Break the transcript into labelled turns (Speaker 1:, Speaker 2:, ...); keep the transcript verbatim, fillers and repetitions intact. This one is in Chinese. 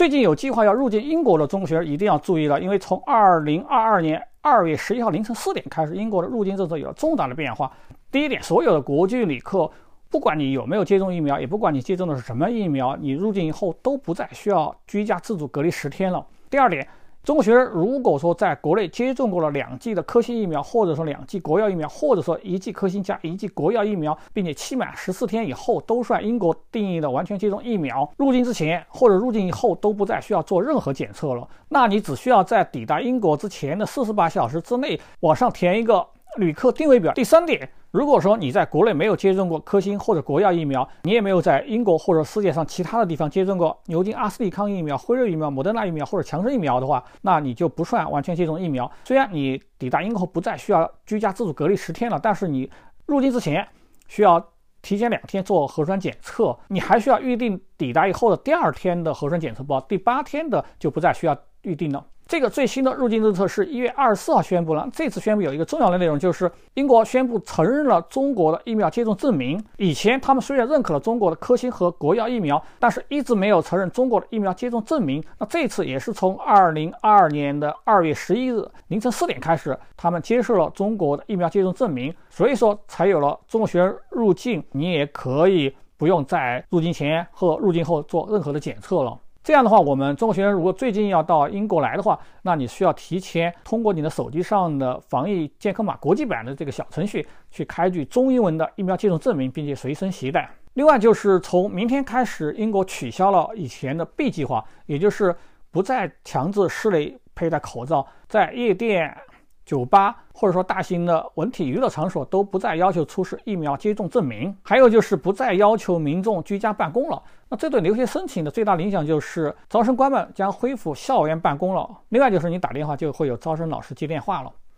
Speaker 1: 最近有计划要入境英国的中学一定要注意了，因为从二零二二年二月十一号凌晨四点开始，英国的入境政策有了重大的变化。第一点，所有的国际旅客，不管你有没有接种疫苗，也不管你接种的是什么疫苗，你入境以后都不再需要居家自主隔离十天了。第二点，中学如果说在国内接种过了两剂的科兴疫苗，或者说两剂国药疫苗，或者说一剂科兴加一剂国药疫苗，并且期满十四天以后都算英国定义的完全接种疫苗，入境之前或者入境以后都不再需要做任何检测了。那你只需要在抵达英国之前的四十八小时之内网上填一个旅客定位表。第三点，如果说你在国内没有接种过科兴或者国药疫苗，你也没有在英国或者世界上其他的地方接种过牛津阿斯利康疫苗、辉瑞疫苗、莫德纳疫苗或者强生疫苗的话，那你就不算完全接种疫苗。虽然你抵达英国后不再需要居家自主隔离十天了，但是你入境之前需要提前两天做核酸检测，你还需要预定抵达以后的第二天的核酸检测包，第八天的就不再需要预定了。这个最新的入境政策是一月二十四号宣布了。这次宣布有一个重要的内容，就是英国宣布承认了中国的疫苗接种证明。以前他们虽然认可了中国的科兴和国药疫苗，但是一直没有承认中国的疫苗接种证明。那这次也是从二零二二年的二月十一日凌晨四点开始，他们接受了中国的疫苗接种证明，所以说才有了中国学生入境你也可以不用在入境前和入境后做任何的检测了。这样的话，我们中国学生如果最近要到英国来的话，那你需要提前通过你的手机上的防疫健康码国际版的这个小程序去开具中英文的疫苗接种证明，并且随身携带。另外就是从明天开始，英国取消了以前的 B 计划，也就是不再强制室内佩戴口罩，在夜店、酒吧或者说大型的文体娱乐场所都不再要求出示疫苗接种证明。还有就是不再要求民众居家办公了。那这对留学申请的最大的影响就是招生官们将恢复校园办公了。另外就是你打电话就会有招生老师接电话了。